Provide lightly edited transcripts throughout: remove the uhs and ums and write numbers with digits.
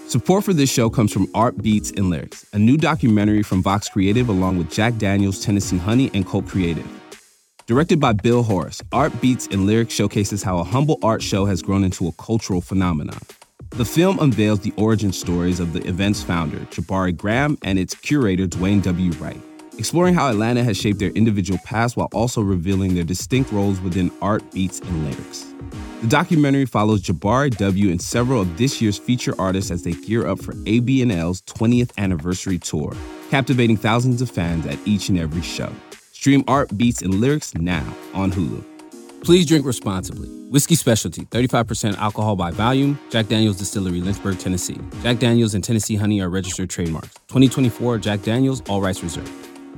Support for this show comes from Art Beats and Lyrics, a new documentary from Vox Creative along with Jack Daniels, Tennessee Honey, and Colt Creative. Directed by Bill Horace, Art Beats and Lyrics showcases how a humble art show has grown into a cultural phenomenon. The film unveils the origin stories of the event's founder, Jabari Graham, and its curator, Dwayne W. Wright, exploring how Atlanta has shaped their individual paths while also revealing their distinct roles within Art, Beats, and Lyrics. The documentary follows Jabari W. and several of this year's feature artists as they gear up for AB&L's 20th anniversary tour, captivating thousands of fans at each and every show. Stream Art, Beats, and Lyrics now on Hulu. Please drink responsibly. Whiskey Specialty, 35% alcohol by volume. Jack Daniel's Distillery, Lynchburg, Tennessee. Jack Daniel's and Tennessee Honey are registered trademarks. 2024 Jack Daniel's, all rights reserved.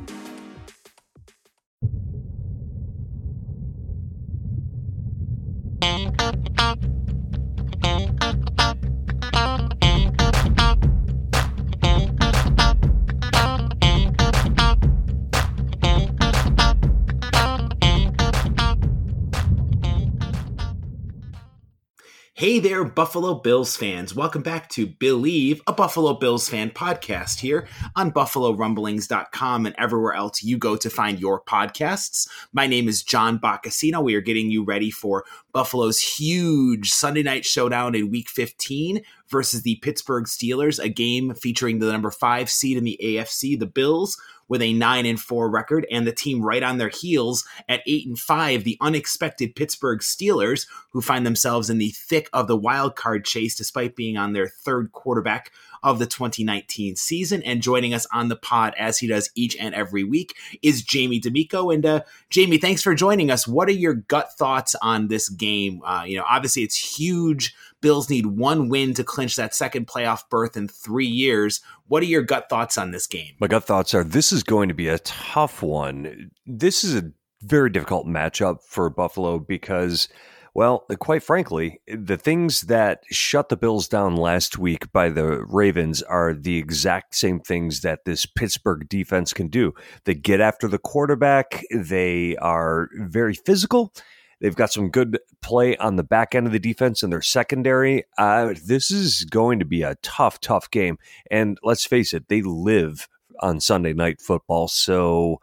Hey there, Buffalo Bills fans. Welcome back to Believe, a Buffalo Bills fan podcast here on BuffaloRumblings.com and everywhere else you go to find your podcasts. My name is John Boccacino. We are getting you ready for Buffalo's huge Sunday night showdown in Week 15 versus the Pittsburgh Steelers, a game featuring the number 5 seed in the AFC, the Bills, with a 9-4 record, and the team right on their heels at 8-5, the unexpected Pittsburgh Steelers, who find themselves in the thick of the wild card chase despite being on their third quarterback of the 2019 season. And joining us on the pod, as he does each and every week, is Jamie D'Amico. And Jamie, thanks for joining us. What are your gut thoughts on this game? Obviously it's huge. Bills need one win to clinch that second playoff berth in 3 years. What are your gut thoughts on this game? My gut thoughts are this is going to be a tough one. This is a very difficult matchup for Buffalo because, well, quite frankly, the things that shut the Bills down last week by the Ravens are the exact same things that this Pittsburgh defense can do. They get after the quarterback. They are very physical. They've got some good play on the back end of the defense and their secondary. This is going to be a tough game. And let's face it, they live on Sunday Night Football. So,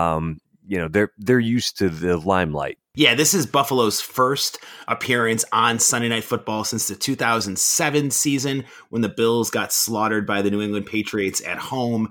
they're used to the limelight. Yeah, this is Buffalo's first appearance on Sunday Night Football since the 2007 season when the Bills got slaughtered by the New England Patriots at home,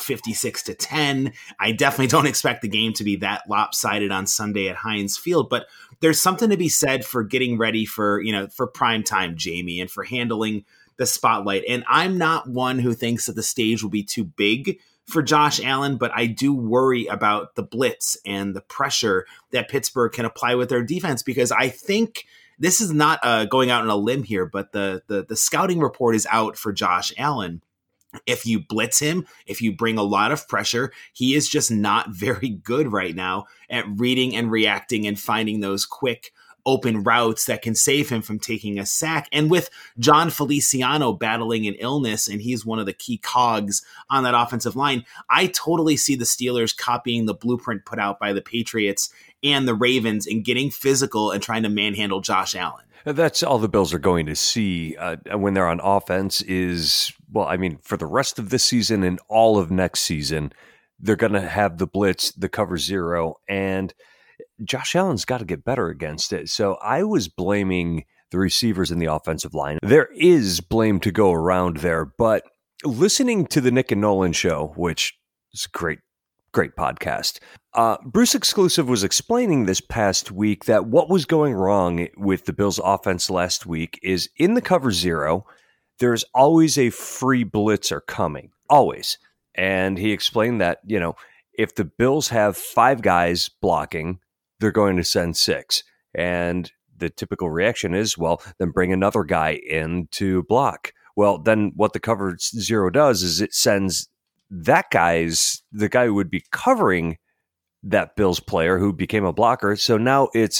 56-10. I definitely don't expect the game to be that lopsided on Sunday at Heinz Field, but there's something to be said for getting ready for prime time, Jamie, and for handling the spotlight. And I'm not one who thinks that the stage will be too big for Josh Allen, but I do worry about the blitz and the pressure that Pittsburgh can apply with their defense, because I think this is not going out on a limb here, but the scouting report is out for Josh Allen. If you blitz him, if you bring a lot of pressure, he is just not very good right now at reading and reacting and finding those quick open routes that can save him from taking a sack. And with John Feliciano battling an illness, and he's one of the key cogs on that offensive line, I totally see the Steelers copying the blueprint put out by the Patriots and the Ravens and getting physical and trying to manhandle Josh Allen. That's all the Bills are going to see when they're on offense is, for the rest of this season and all of next season, they're going to have the blitz, the cover zero, and Josh Allen's got to get better against it. So I was blaming the receivers in the offensive line. There is blame to go around there, but listening to the Nick and Nolan show, which is a great podcast, Bruce Exclusive was explaining this past week that what was going wrong with the Bills offense last week is in the cover zero, there's always a free blitzer coming, always. And he explained that, if the Bills have 5 guys blocking, they're going to send 6. And the typical reaction is, well, then bring another guy in to block. Well, then what the cover zero does is it sends the guy who would be covering that Bills player who became a blocker. So now it's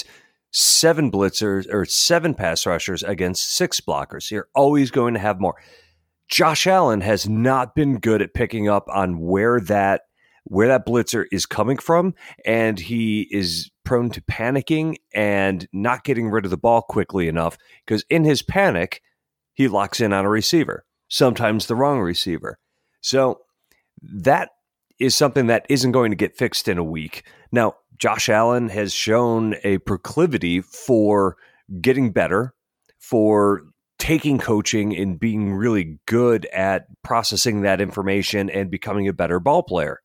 7 blitzers or 7 pass rushers against 6 blockers. You're always going to have more. Josh Allen has not been good at picking up on where that blitzer is coming from, and he is prone to panicking and not getting rid of the ball quickly enough because in his panic, he locks in on a receiver. sometimes the wrong receiver. So that is something that isn't going to get fixed in a week. Now, Josh Allen has shown a proclivity for getting better, for taking coaching and being really good at processing that information and becoming a better ball player.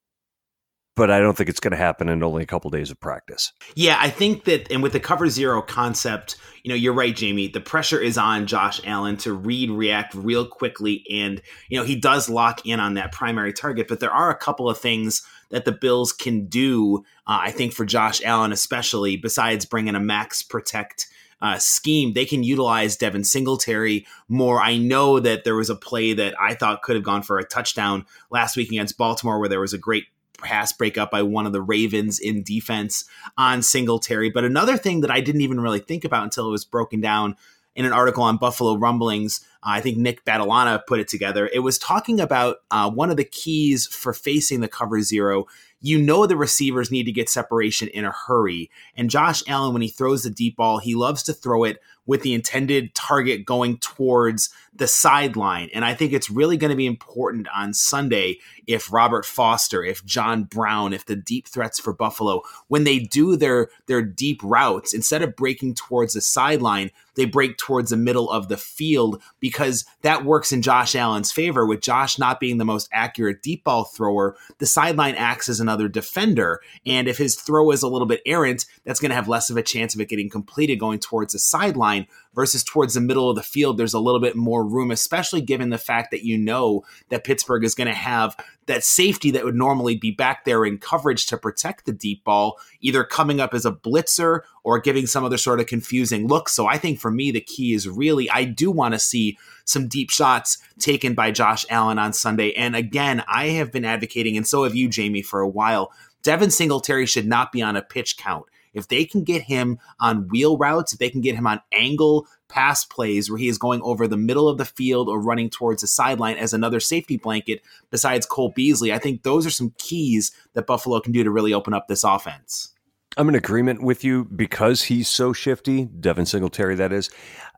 But I don't think it's going to happen in only a couple days of practice. Yeah, I think that, and with the cover zero concept, you're right, Jamie. The pressure is on Josh Allen to react real quickly. And, he does lock in on that primary target. But there are a couple of things that the Bills can do, I think, for Josh Allen, especially besides bringing a max protect scheme. They can utilize Devin Singletary more. I know that there was a play that I thought could have gone for a touchdown last week against Baltimore where there was a great pass breakup by one of the Ravens in defense on Singletary. But another thing that I didn't even really think about until it was broken down in an article on Buffalo Rumblings, I think Nick Batalana put it together. It was talking about one of the keys for facing the cover zero. The receivers need to get separation in a hurry. And Josh Allen, when he throws the deep ball, he loves to throw it with the intended target going towards the sideline. And I think it's really going to be important on Sunday if Robert Foster, if John Brown, if the deep threats for Buffalo, when they do their deep routes, instead of breaking towards the sideline, they break towards the middle of the field, because that works in Josh Allen's favor. With Josh not being the most accurate deep ball thrower, the sideline acts as another defender. And if his throw is a little bit errant, that's going to have less of a chance of it getting completed going towards the sideline versus towards the middle of the field. There's a little bit more room, especially given the fact that that Pittsburgh is going to have that safety that would normally be back there in coverage to protect the deep ball, either coming up as a blitzer or giving some other sort of confusing look. So I think for me, the key is really, I do want to see some deep shots taken by Josh Allen on Sunday. And again, I have been advocating, and so have you, Jamie, for a while, Devin Singletary should not be on a pitch count. If they can get him on wheel routes, if they can get him on angle pass plays where he is going over the middle of the field or running towards the sideline as another safety blanket besides Cole Beasley, I think those are some keys that Buffalo can do to really open up this offense. I'm in agreement with you because he's so shifty, Devin Singletary, that is.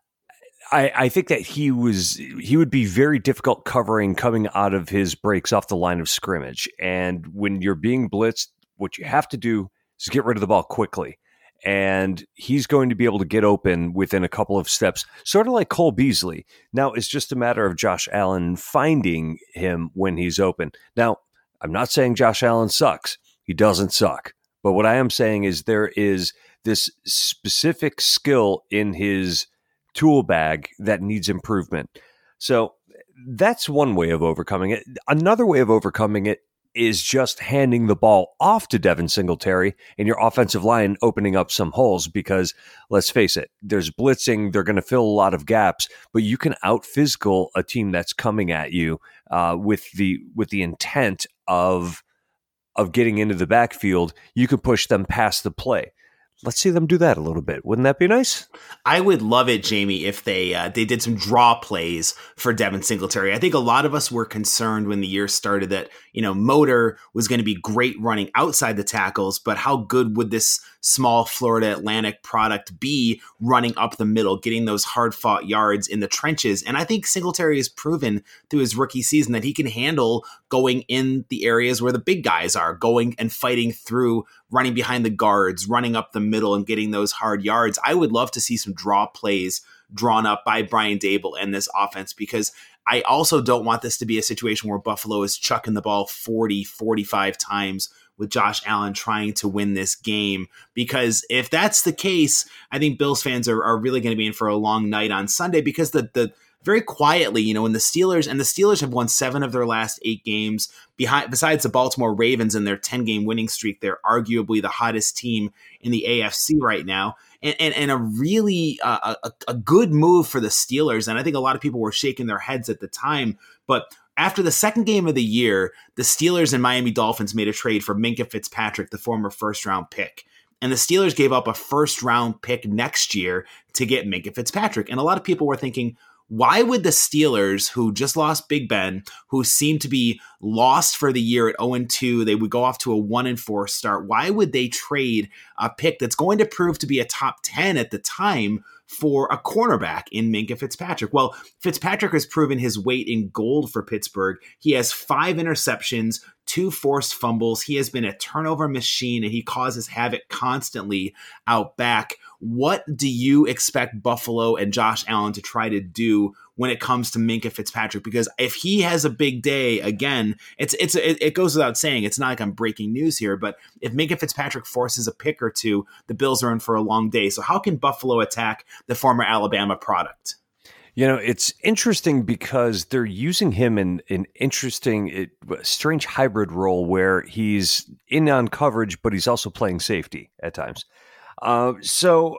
I think that he would be very difficult covering coming out of his breaks off the line of scrimmage. And when you're being blitzed, what you have to do is get rid of the ball quickly. And he's going to be able to get open within a couple of steps, sort of like Cole Beasley. Now, it's just a matter of Josh Allen finding him when he's open. Now, I'm not saying Josh Allen sucks. He doesn't suck. But what I am saying is there is this specific skill in his tool bag that needs improvement. So that's one way of overcoming it. Another way of overcoming it is just handing the ball off to Devin Singletary and your offensive line opening up some holes, because let's face it, there's blitzing. They're going to fill a lot of gaps, but you can out physical a team that's coming at you with the intent of getting into the backfield. You can push them past the play. Let's see them do that a little bit. Wouldn't that be nice? I would love it, Jamie, if they did some draw plays for Devin Singletary. I think a lot of us were concerned when the year started that, Motor was going to be great running outside the tackles, but how good would this small Florida Atlantic product be running up the middle, getting those hard-fought yards in the trenches? And I think Singletary has proven through his rookie season that he can handle going in the areas where the big guys are, going and fighting through, running behind the guards, running up the middle and getting those hard yards. I would love to see some draw plays drawn up by Brian Daboll and this offense, because I also don't want this to be a situation where Buffalo is chucking the ball 40, 45 times with Josh Allen trying to win this game. Because if that's the case, I think Bills fans are really going to be in for a long night on Sunday, because the very quietly, when the Steelers have won 7 of their last 8 games, besides the Baltimore Ravens and their 10-game winning streak, they're arguably the hottest team in the AFC right now. And a really a good move for the Steelers. And I think a lot of people were shaking their heads at the time. But after the second game of the year, the Steelers and Miami Dolphins made a trade for Minkah Fitzpatrick, the former first-round pick. And the Steelers gave up a first-round pick next year to get Minkah Fitzpatrick. And a lot of people were thinking, why would the Steelers, who just lost Big Ben, who seemed to be lost for the year at 0-2, they would go off to a 1-4 start, why would they trade a pick that's going to prove to be a top 10 at the time for a cornerback in Minkah Fitzpatrick. Well, Fitzpatrick has proven his weight in gold for Pittsburgh. He has 5 interceptions, 2 forced fumbles. He has been a turnover machine, and he causes havoc constantly out back. What do you expect Buffalo and Josh Allen to try to do when it comes to Minkah Fitzpatrick? Because if he has a big day again, it goes without saying, it's not like I'm breaking news here, but if Minkah Fitzpatrick forces a pick or two, the Bills are in for a long day. So how can Buffalo attack the former Alabama product? It's interesting because they're using him in an interesting, strange hybrid role where he's in on coverage, but he's also playing safety at times. So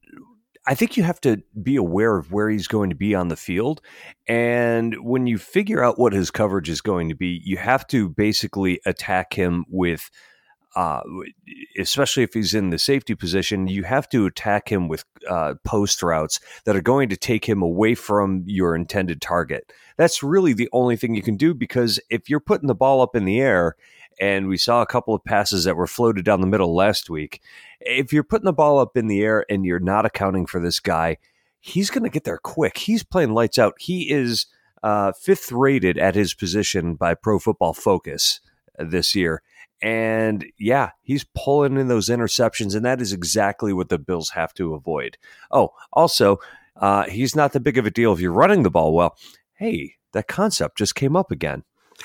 I think you have to be aware of where he's going to be on the field. And when you figure out what his coverage is going to be, you have to basically attack him with, especially if he's in the safety position, you have to attack him with post routes that are going to take him away from your intended target. That's really the only thing you can do, because if you're putting the ball up in the air, and we saw a couple of passes that were floated down the middle last week, if you're putting the ball up in the air and you're not accounting for this guy, he's going to get there quick. He's playing lights out. He is 5th rated at his position by Pro Football Focus this year. And yeah, he's pulling in those interceptions, and that is exactly what the Bills have to avoid. Oh, also, he's not that big of a deal if you're running the ball well. Hey, that concept just came up again.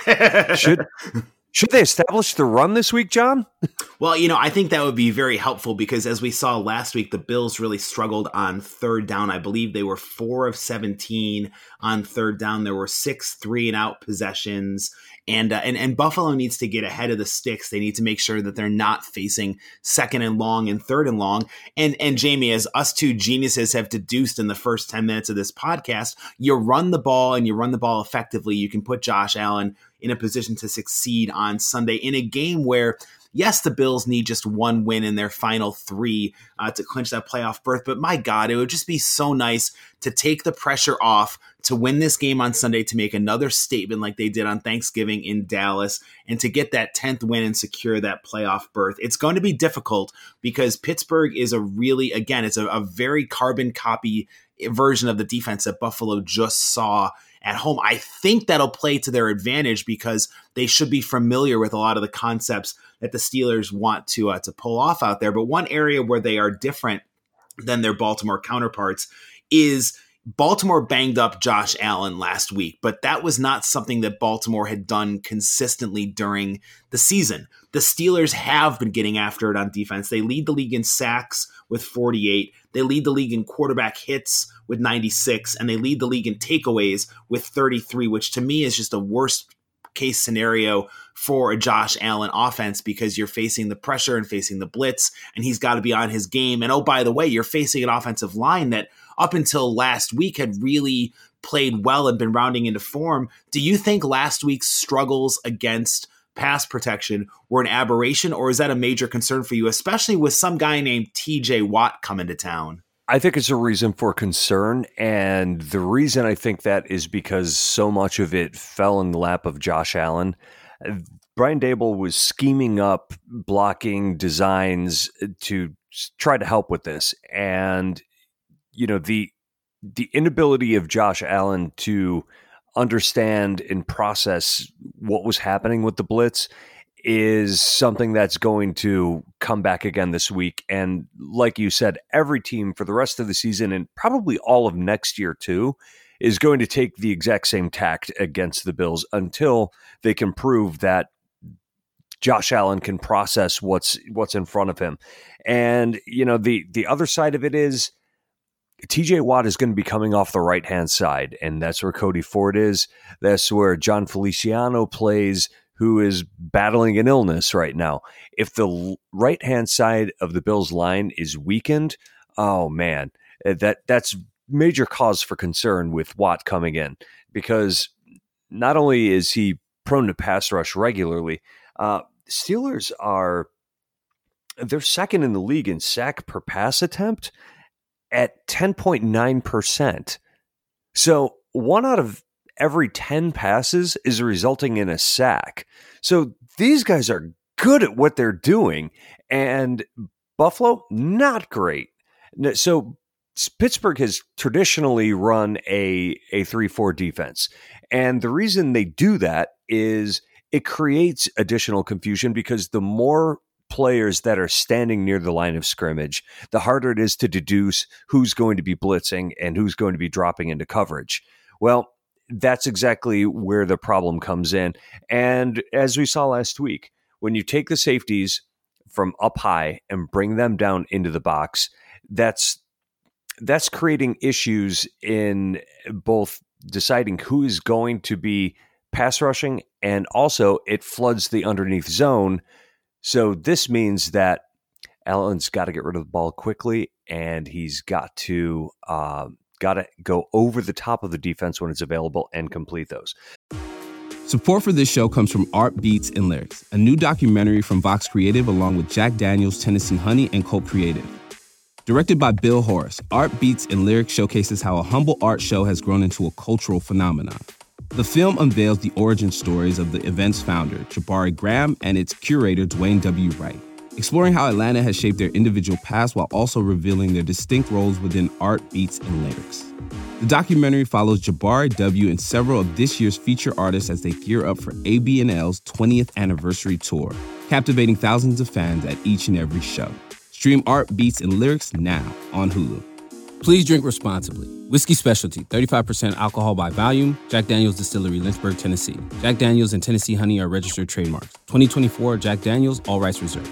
Should they establish the run this week, John? Well, I think that would be very helpful, because as we saw last week, the Bills really struggled on third down. I believe they were 4 of 17 on third down. There were 6 3-and-out possessions. And Buffalo needs to get ahead of the sticks. They need to make sure that they're not facing 2nd and long and 3rd and long. And Jamie, as us two geniuses have deduced in the first 10 minutes of this podcast, you run the ball and you run the ball effectively. You can put Josh Allen in a position to succeed on Sunday in a game where, yes, the Bills need just one win in their final 3 to clinch that playoff berth. But my God, it would just be so nice to take the pressure off, to win this game on Sunday, to make another statement like they did on Thanksgiving in Dallas, and to get that 10th win and secure that playoff berth. It's going to be difficult because Pittsburgh is it's a very carbon copy version of the defense that Buffalo just saw at home. I think that'll play to their advantage because they should be familiar with a lot of the concepts that the Steelers want to pull off out there. But one area where they are different than their Baltimore counterparts is Baltimore banged up Josh Allen last week, but that was not something that Baltimore had done consistently during the season. The Steelers have been getting after it on defense. They lead the league in sacks with 48. They lead the league in quarterback hits with 96, and they lead the league in takeaways with 33, which to me is just a worst case scenario for a Josh Allen offense, because you're facing the pressure and facing the blitz, and he's got to be on his game. And oh, by the way, you're facing an offensive line that up until last week had really played well and been rounding into form. Do you think last week's struggles against pass protection were an aberration, or is that a major concern for you, especially with some guy named TJ Watt coming to town? I think it's a reason for concern, and the reason I think that is because so much of it fell in the lap of Josh Allen. Brian Daboll was scheming up blocking designs to try to help with this, and the inability of Josh Allen to understand and process what was happening with the blitz is something that's going to come back again this week. And like you said, every team for the rest of the season and probably all of next year too is going to take the exact same tact against the Bills until they can prove that Josh Allen can process what's in front of him. And the other side of it is TJ Watt is going to be coming off the right-hand side, and that's where Cody Ford is. That's where John Feliciano plays, who is battling an illness right now. If the right-hand side of the Bills line is weakened, oh man, that's major cause for concern with Watt coming in, because not only is he prone to pass rush regularly, Steelers they're second in the league in sack per pass attempt at 10.9%. So 1 out of every 10 passes is resulting in a sack. So these guys are good at what they're doing, and Buffalo, not great. So Pittsburgh has traditionally run a 3-4 defense. And the reason they do that is it creates additional confusion because the more players that are standing near the line of scrimmage, the harder it is to deduce who's going to be blitzing and who's going to be dropping into coverage. Well, that's exactly where the problem comes in. And as we saw last week, when you take the safeties from up high and bring them down into the box, that's creating issues in both deciding who is going to be pass rushing, and also it floods the underneath zone. So this means that Allen's got to get rid of the ball quickly, and he's got to go over the top of the defense when it's available and complete those. Support for this show comes from Art Beats and Lyrics, a new documentary from Vox Creative along with Jack Daniels, Tennessee Honey, and Colt Creative. Directed by Bill Horace, Art Beats and Lyrics showcases how a humble art show has grown into a cultural phenomenon. The film unveils the origin stories of the event's founder, Jabari Graham, and its curator, Dwayne W. Wright, exploring how Atlanta has shaped their individual paths while also revealing their distinct roles within Art, Beats, and Lyrics. The documentary follows Jabari W. and several of this year's feature artists as they gear up for ABNL's 20th anniversary tour, captivating thousands of fans at each and every show. Stream Art, Beats, and Lyrics now on Hulu. Please drink responsibly. Whiskey Specialty, 35% alcohol by volume. Jack Daniel's Distillery, Lynchburg, Tennessee. Jack Daniel's and Tennessee Honey are registered trademarks. 2024 Jack Daniel's, all rights reserved.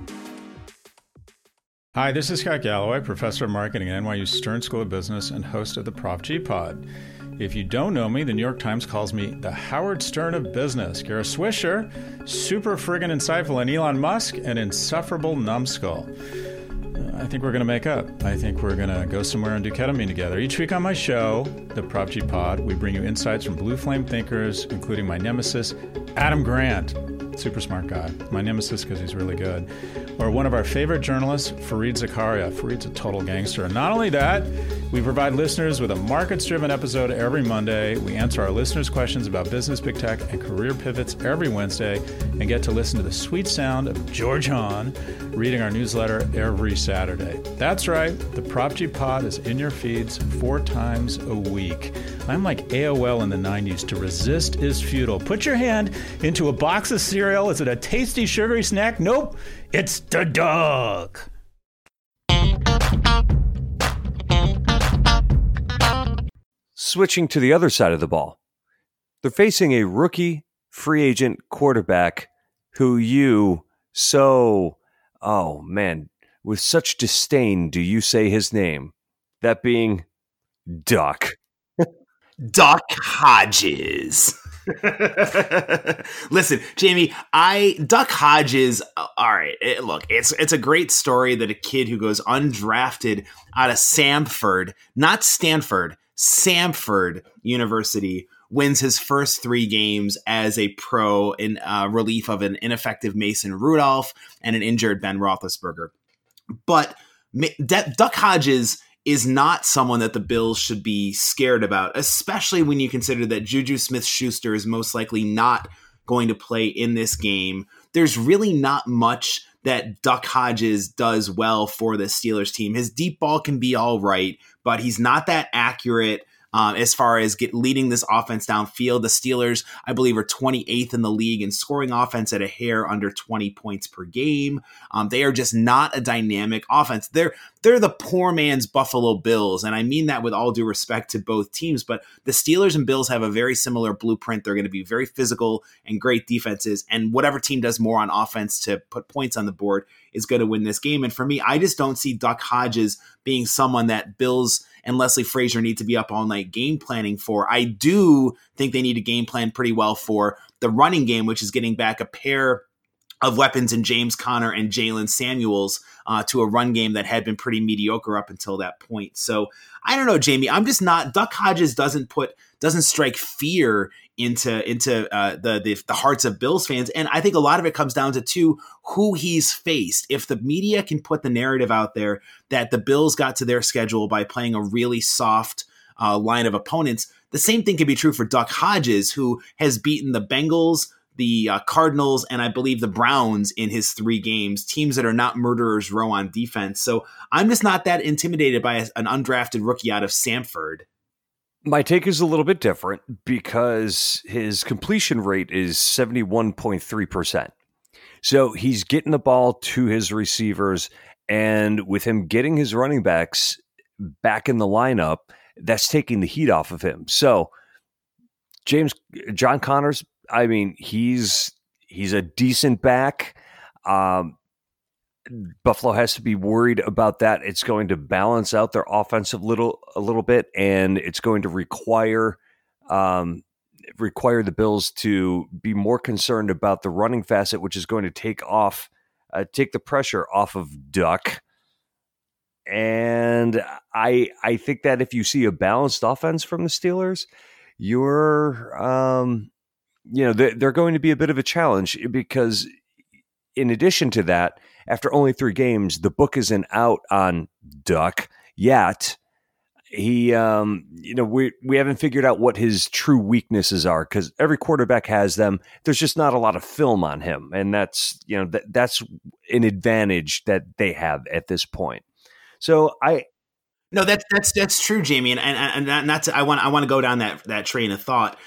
Hi, this is Scott Galloway, professor of marketing at NYU Stern School of Business and host of the Prof G Pod. If you don't know me, the New York Times calls me the Howard Stern of business. Kara Swisher, super friggin' insightful, and Elon Musk, an insufferable numbskull. I think we're going to make up. I think we're going to go somewhere and do ketamine together. Each week on my show, the Prop G Pod, we bring you insights from blue flame thinkers, including my nemesis, Adam Grant. Super smart guy. My nemesis because he's really good. Or one of our favorite journalists, Fareed Zakaria. Fareed's a total gangster. And not only that, we provide listeners with a markets-driven episode every Monday. We answer our listeners' questions about business, big tech, and career pivots every Wednesday, and get to listen to the sweet sound of George Hahn reading our newsletter every Saturday. That's right. The Prop G Pod is in your feeds 4 times a week. I'm like AOL in the 90s. To resist is futile. Put your hand into a box of cereal. Is it a tasty, sugary snack? Nope. It's the dog. Switching to the other side of the ball, they're facing a rookie free agent quarterback who with such disdain do you say his name, that being Duck. Duck Hodges. Listen, Jamie, Duck Hodges, all right, look, it's a great story that a kid who goes undrafted out of Samford, not Stanford, Samford University, wins his first 3 games as a pro in relief of an ineffective Mason Rudolph and an injured Ben Roethlisberger. But Duck Hodges is not someone that the Bills should be scared about, especially when you consider that Juju Smith-Schuster is most likely not going to play in this game. There's really not much that Duck Hodges does well for the Steelers team. His deep ball can be all right, but he's not that accurate as far as leading this offense downfield. The Steelers, I believe, are 28th in the league in scoring offense at a hair under 20 points per game. They are just not a dynamic offense. They're the poor man's Buffalo Bills, and I mean that with all due respect to both teams, but the Steelers and Bills have a very similar blueprint. They're going to be very physical and great defenses, and whatever team does more on offense to put points on the board is going to win this game. And for me, I just don't see Duck Hodges being someone that Bills and Leslie Frazier need to be up all night game planning for. I do think they need to game plan pretty well for the running game, which is getting back a pair of weapons in James Conner and Jalen Samuels to a run game that had been pretty mediocre up until that point. So I don't know, Jamie. I'm just not. Duck Hodges doesn't strike fear into the hearts of Bills fans, and I think a lot of it comes down to who he's faced. If the media can put the narrative out there that the Bills got to their schedule by playing a really soft line of opponents, the same thing can be true for Duck Hodges, who has beaten the Bengals, the Cardinals, and I believe the Browns in his 3 games, teams that are not murderers row on defense. So I'm just not that intimidated by an undrafted rookie out of Samford. My take is a little bit different because his completion rate is 71.3%. So he's getting the ball to his receivers, and with him getting his running backs back in the lineup, that's taking the heat off of him. So John Connors, I mean, he's a decent back. Buffalo has to be worried about that. It's going to balance out their offense a little bit, and it's going to require the Bills to be more concerned about the running facet, which is going to take the pressure off of Duck. And I think that if you see a balanced offense from the Steelers, they're going to be a bit of a challenge, because in addition to that, after only 3 games, the book isn't out on Duck yet. He, we haven't figured out what his true weaknesses are, because every quarterback has them. There's just not a lot of film on him, and that's that's an advantage that they have at this point. So No, that's true, Jamie, and not to, I want to go down that train of thought.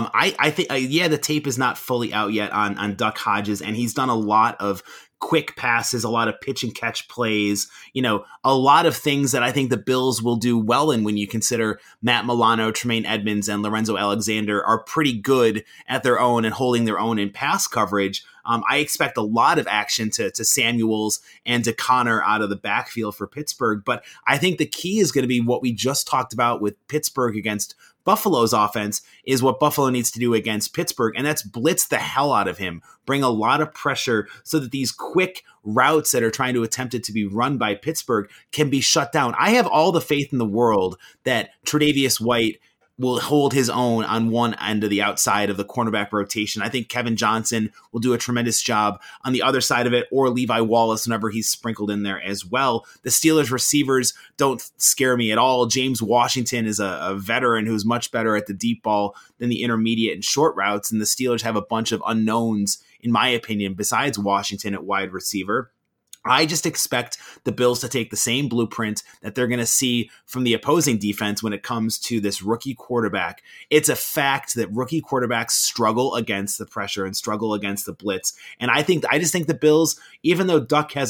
I think the tape is not fully out yet on Duck Hodges, and he's done a lot of quick passes, a lot of pitch and catch plays, a lot of things that I think the Bills will do well in, when you consider Matt Milano, Tremaine Edmonds, and Lorenzo Alexander are pretty good at their own and holding their own in pass coverage. I expect a lot of action to Samuels and to Connor out of the backfield for Pittsburgh. But I think the key is going to be what we just talked about with Pittsburgh against Buffalo's offense, is what Buffalo needs to do against Pittsburgh, and that's blitz the hell out of him, bring a lot of pressure so that these quick routes that are trying to attempt it to be run by Pittsburgh can be shut down. I have all the faith in the world that Tre'Davious White will hold his own on one end of the outside of the cornerback rotation. I think Kevin Johnson will do a tremendous job on the other side of it, or Levi Wallace whenever he's sprinkled in there as well. The Steelers receivers don't scare me at all. James Washington is a veteran who's much better at the deep ball than the intermediate and short routes, and the Steelers have a bunch of unknowns, in my opinion, besides Washington at wide receiver. I just expect the Bills to take the same blueprint that they're going to see from the opposing defense when it comes to this rookie quarterback. It's a fact that rookie quarterbacks struggle against the pressure and struggle against the blitz. And I just think the Bills, even though Duck has a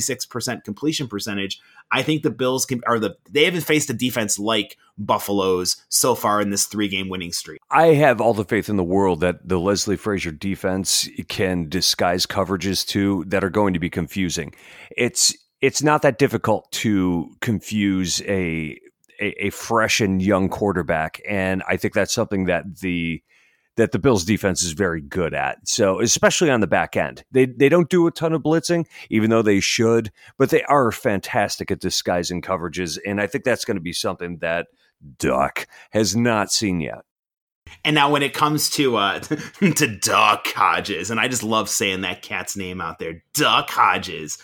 66% completion percentage, I think the Bills they haven't faced a defense like Buffalo's so far in this 3-game winning streak. I have all the faith in the world that the Leslie Frazier defense can disguise coverages too that are going to be confusing. It's not that difficult to confuse a fresh and young quarterback, and I think that's something that the Bills defense is very good at. So especially on the back end, they don't do a ton of blitzing, even though they should, but they are fantastic at disguising coverages. And I think that's going to be something that Duck has not seen yet. And now when it comes to to Duck Hodges, and I just love saying that cat's name out there, Duck Hodges.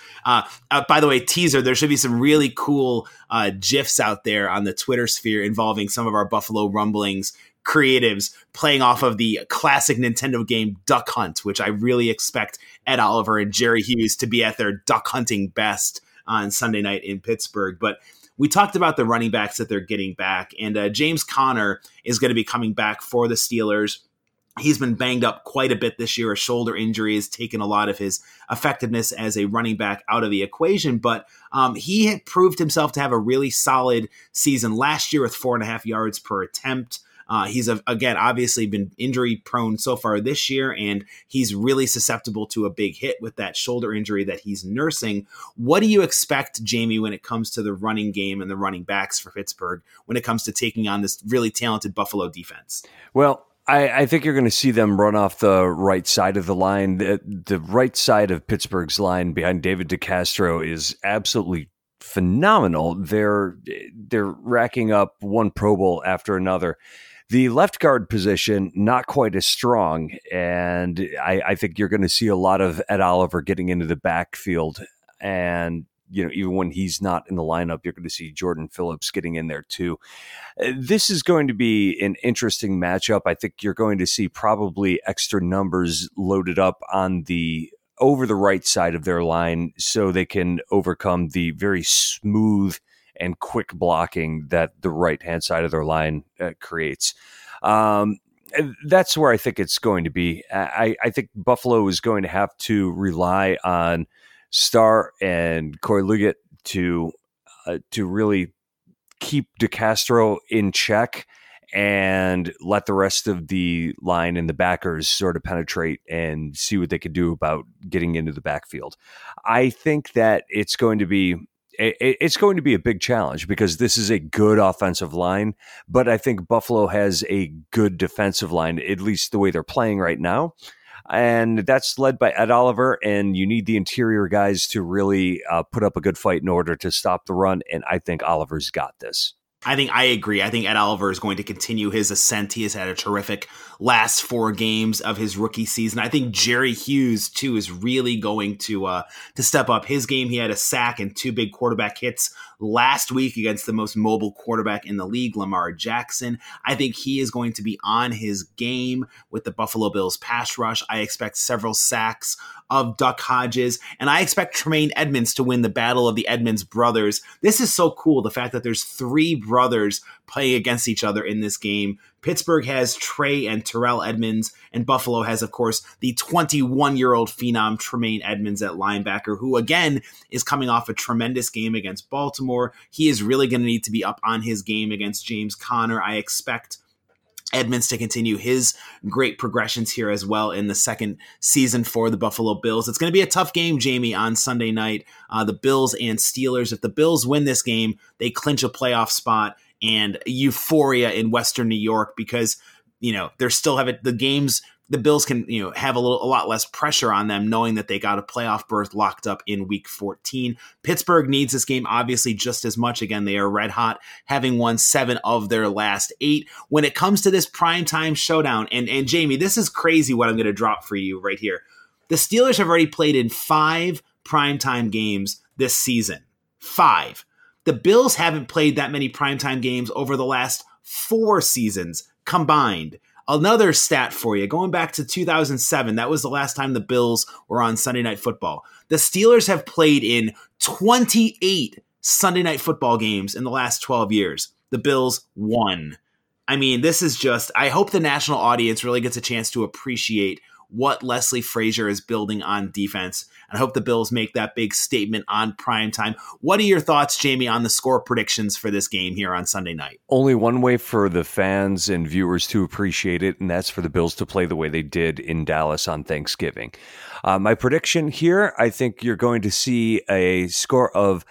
By the way, teaser, there should be some really cool GIFs out there on the Twitter sphere involving some of our Buffalo Rumblings creatives playing off of the classic Nintendo game Duck Hunt, which I really expect Ed Oliver and Jerry Hughes to be at their duck hunting best on Sunday night in Pittsburgh. But we talked about the running backs that they're getting back, and James Conner is going to be coming back for the Steelers. He's been banged up quite a bit this year. A shoulder injury has taken a lot of his effectiveness as a running back out of the equation, but he had proved himself to have a really solid season last year with 4.5 yards per attempt. He's, again, obviously been injury prone so far this year, and he's really susceptible to a big hit with that shoulder injury that he's nursing. What do you expect, Jamie, when it comes to the running game and the running backs for Pittsburgh, when it comes to taking on this really talented Buffalo defense? Well, I think you're going to see them run off the right side of the line. The right side of Pittsburgh's line behind David DeCastro is absolutely phenomenal. They're racking up one Pro Bowl after another. The left guard position, not quite as strong, and I think you're going to see a lot of Ed Oliver getting into the backfield. And even when he's not in the lineup, you're going to see Jordan Phillips getting in there too. This is going to be an interesting matchup. I think you're going to see probably extra numbers loaded up on over the right side of their line so they can overcome the very smooth and quick blocking that the right-hand side of their line creates. That's where I think it's going to be. I think Buffalo is going to have to rely on Starr and Corey Liuget to really keep DeCastro in check and let the rest of the line and the backers sort of penetrate and see what they could do about getting into the backfield. I think that it's going to be a big challenge because this is a good offensive line, but I think Buffalo has a good defensive line, at least the way they're playing right now. And that's led by Ed Oliver, and you need the interior guys to really put up a good fight in order to stop the run, and I think Oliver's got this. I think I agree. I think Ed Oliver is going to continue his ascent. He has had a terrific last 4 games of his rookie season. I think Jerry Hughes, too, is really going to step up his game. He had a sack and 2 big quarterback hits last week against the most mobile quarterback in the league, Lamar Jackson. I think he is going to be on his game with the Buffalo Bills pass rush. I expect several sacks of Duck Hodges, and I expect Tremaine Edmunds to win the battle of the Edmunds brothers. This is so cool, the fact that there's 3 brothers playing against each other in this game. Pittsburgh has Trey and Terrell Edmunds, and Buffalo has, of course, the 21-year-old phenom Tremaine Edmunds at linebacker, who, again, is coming off a tremendous game against Baltimore. He is really going to need to be up on his game against James Conner. I expect Edmunds to continue his great progressions here as well in the second season for the Buffalo Bills. It's going to be a tough game, Jamie, on Sunday night. The Bills and Steelers. If the Bills win this game, they clinch a playoff spot and euphoria in Western New York because, they're still having the games. The Bills can, have a lot less pressure on them knowing that they got a playoff berth locked up in week 14. Pittsburgh needs this game obviously just as much. Again, they are red hot, having won 7 of their last 8. When it comes to this primetime showdown, and Jamie, this is crazy what I'm going to drop for you right here. The Steelers have already played in 5 primetime games this season. 5. The Bills haven't played that many primetime games over the last 4 seasons combined. Another stat for you, going back to 2007, that was the last time the Bills were on Sunday Night Football. The Steelers have played in 28 Sunday Night Football games in the last 12 years. The Bills won. I mean, this is just, I hope the national audience really gets a chance to appreciate what Leslie Frazier is building on defense. And I hope the Bills make that big statement on primetime. What are your thoughts, Jamie, on the score predictions for this game here on Sunday night? Only one way for the fans and viewers to appreciate it, and that's for the Bills to play the way they did in Dallas on Thanksgiving. My prediction here, I think you're going to see a score of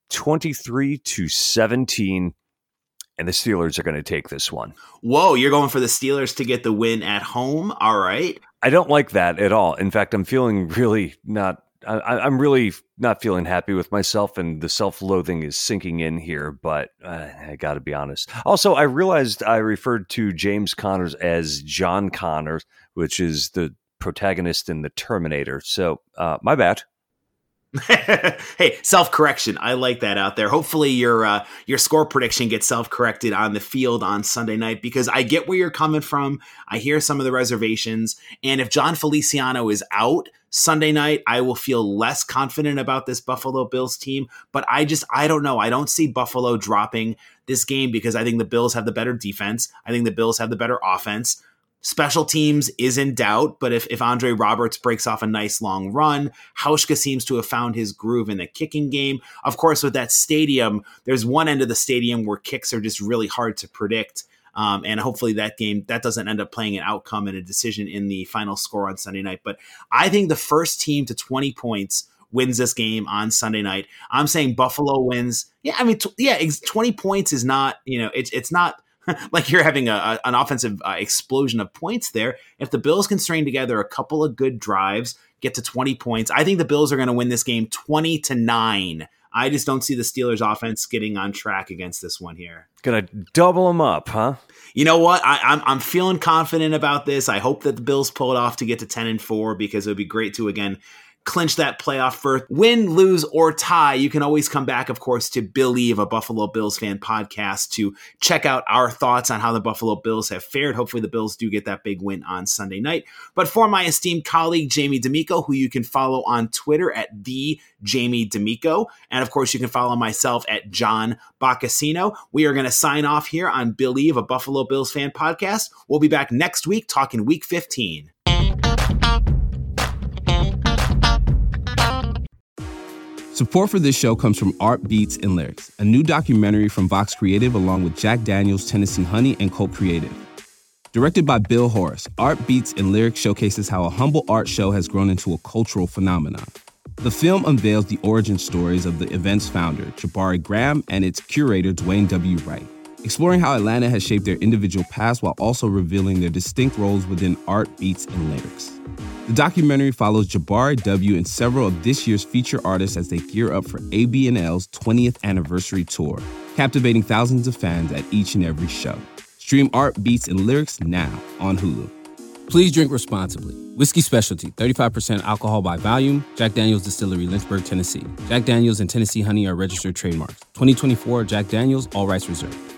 23-17, and the Steelers are going to take this one. Whoa, you're going for the Steelers to get the win at home? All right. I don't like that at all. In fact, I'm really not feeling happy with myself, and the self-loathing is sinking in here, but I got to be honest. Also, I realized I referred to James Connors as John Connor, which is the protagonist in The Terminator. So my bad. Hey, self-correction. I like that out there. Hopefully your score prediction gets self-corrected on the field on Sunday night, because I get where you're coming from. I hear some of the reservations. And if John Feliciano is out Sunday night, I will feel less confident about this Buffalo Bills team. But I don't know. I don't see Buffalo dropping this game because I think the Bills have the better defense. I think the Bills have the better offense. Special teams is in doubt, but if Andre Roberts breaks off a nice long run, Hauschka seems to have found his groove in the kicking game. Of course, with that stadium, there's one end of the stadium where kicks are just really hard to predict. And hopefully that doesn't end up playing an outcome and a decision in the final score on Sunday night. But I think the first team to 20 points wins this game on Sunday night. I'm saying Buffalo wins. 20 points is not, it's not like you're having an offensive explosion of points there. If the Bills can string together a couple of good drives, get to 20 points, I think the Bills are going to win this game 20-9. I just don't see the Steelers offense getting on track against this one here. Gonna double them up, huh? You know what? I'm feeling confident about this. I hope that the Bills pull it off to get to 10-4, because it would be great to, again, clinch that playoff berth. Win, lose, or tie, you can always come back, of course, to Believe, a Buffalo Bills fan podcast, to check out our thoughts on how the Buffalo Bills have fared. Hopefully the Bills do get that big win on Sunday night. But for my esteemed colleague, Jamie D'Amico, who you can follow on Twitter at @TheJamie D'Amico, and of course you can follow myself at John Boccacino, we are going to sign off here on Believe, a Buffalo Bills fan podcast. We'll be back next week talking Week 15. Support for this show comes from Art Beats and Lyrics, a new documentary from Vox Creative along with Jack Daniels, Tennessee Honey, and Colt Creative. Directed by Bill Horace, Art Beats and Lyrics showcases how a humble art show has grown into a cultural phenomenon. The film unveils the origin stories of the event's founder, Jabari Graham, and its curator, Dwayne W. Wright, exploring how Atlanta has shaped their individual paths while also revealing their distinct roles within Art Beats and Lyrics. The documentary follows Jabari W. and several of this year's feature artists as they gear up for ABNL's 20th anniversary tour, captivating thousands of fans at each and every show. Stream Art Beats and Lyrics now on Hulu. Please drink responsibly. Whiskey Specialty, 35% alcohol by volume. Jack Daniel's Distillery, Lynchburg, Tennessee. Jack Daniel's and Tennessee Honey are registered trademarks. 2024 Jack Daniel's, all rights reserved.